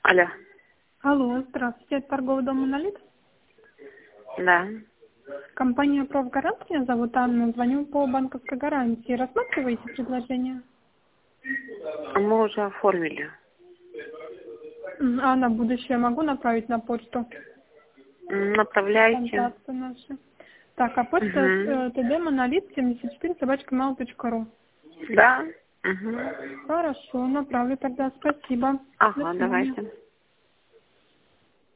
Алло. Алло, здравствуйте, это торговый дом «Монолит». Да. Компания «Профгарант», меня зовут Анна, звоню по банковской гарантии. Рассматриваете предложение? Мы уже оформили. А на будущее могу направить на почту Направляйте. контакты наши? Так, а почта td monolith74@mail.ru. Да. Угу. Хорошо, направлю тогда. Спасибо. До Ага, свидания. давайте.